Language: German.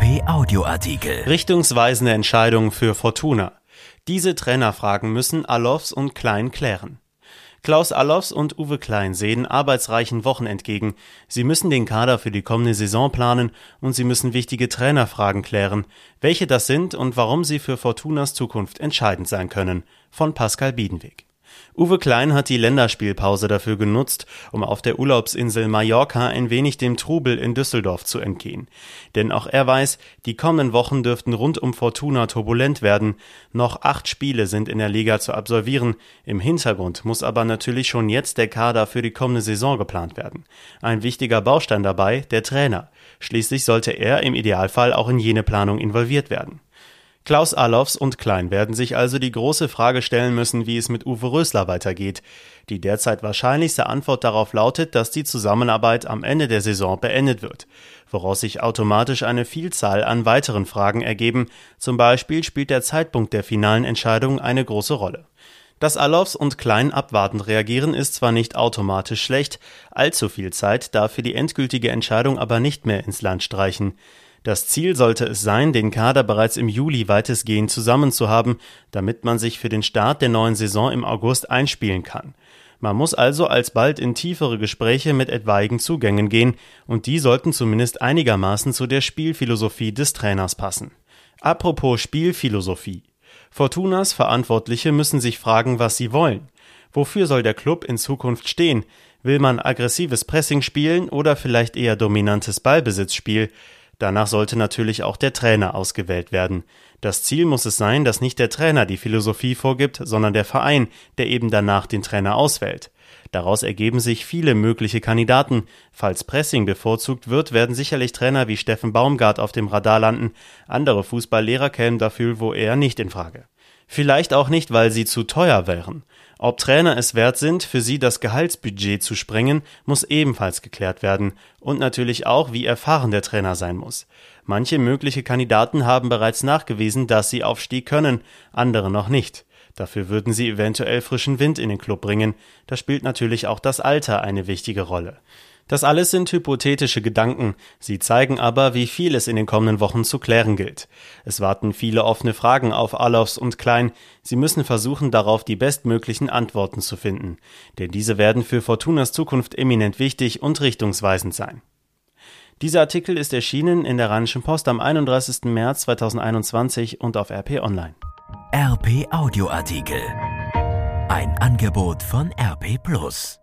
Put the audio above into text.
RP Audioartikel. Richtungsweisende Entscheidungen für Fortuna. Diese Trainerfragen müssen Allofs und Klein klären. Klaus Allofs und Uwe Klein sehen arbeitsreichen Wochen entgegen. Sie müssen den Kader für die kommende Saison planen und sie müssen wichtige Trainerfragen klären. Welche das sind und warum sie für Fortunas Zukunft entscheidend sein können. Von Pascal Biedenweg. Uwe Klein hat die Länderspielpause dafür genutzt, um auf der Urlaubsinsel Mallorca ein wenig dem Trubel in Düsseldorf zu entgehen. Denn auch er weiß, die kommenden Wochen dürften rund um Fortuna turbulent werden. Noch 8 Spiele sind in der Liga zu absolvieren. Im Hintergrund muss aber natürlich schon jetzt der Kader für die kommende Saison geplant werden. Ein wichtiger Baustein dabei, der Trainer. Schließlich sollte er im Idealfall auch in jene Planung involviert werden. Klaus Allofs und Klein werden sich also die große Frage stellen müssen, wie es mit Uwe Rösler weitergeht. Die derzeit wahrscheinlichste Antwort darauf lautet, dass die Zusammenarbeit am Ende der Saison beendet wird, woraus sich automatisch eine Vielzahl an weiteren Fragen ergeben. Zum Beispiel spielt der Zeitpunkt der finalen Entscheidung eine große Rolle. Dass Allofs und Klein abwartend reagieren, ist zwar nicht automatisch schlecht, allzu viel Zeit darf für die endgültige Entscheidung aber nicht mehr ins Land streichen. Das Ziel sollte es sein, den Kader bereits im Juli weitestgehend zusammen zu haben, damit man sich für den Start der neuen Saison im August einspielen kann. Man muss also alsbald in tiefere Gespräche mit etwaigen Zugängen gehen, und die sollten zumindest einigermaßen zu der Spielphilosophie des Trainers passen. Apropos Spielphilosophie. Fortunas Verantwortliche müssen sich fragen, was sie wollen. Wofür soll der Club in Zukunft stehen? Will man aggressives Pressing spielen oder vielleicht eher dominantes Ballbesitzspiel? Danach sollte natürlich auch der Trainer ausgewählt werden. Das Ziel muss es sein, dass nicht der Trainer die Philosophie vorgibt, sondern der Verein, der eben danach den Trainer auswählt. Daraus ergeben sich viele mögliche Kandidaten. Falls Pressing bevorzugt wird, werden sicherlich Trainer wie Steffen Baumgart auf dem Radar landen. Andere Fußballlehrer kämen dafür wohl eher nicht in Frage. Vielleicht auch nicht, weil sie zu teuer wären. Ob Trainer es wert sind, für sie das Gehaltsbudget zu sprengen, muss ebenfalls geklärt werden. Und natürlich auch, wie erfahren der Trainer sein muss. Manche mögliche Kandidaten haben bereits nachgewiesen, dass sie Aufstieg können, andere noch nicht. Dafür würden sie eventuell frischen Wind in den Club bringen. Da spielt natürlich auch das Alter eine wichtige Rolle. Das alles sind hypothetische Gedanken, sie zeigen aber, wie viel es in den kommenden Wochen zu klären gilt. Es warten viele offene Fragen auf Allofs und Klein, sie müssen versuchen, darauf die bestmöglichen Antworten zu finden, denn diese werden für Fortunas Zukunft eminent wichtig und richtungsweisend sein. Dieser Artikel ist erschienen in der Rheinischen Post am 31. März 2021 und auf RP Online. RP Audioartikel. Ein Angebot von RP+.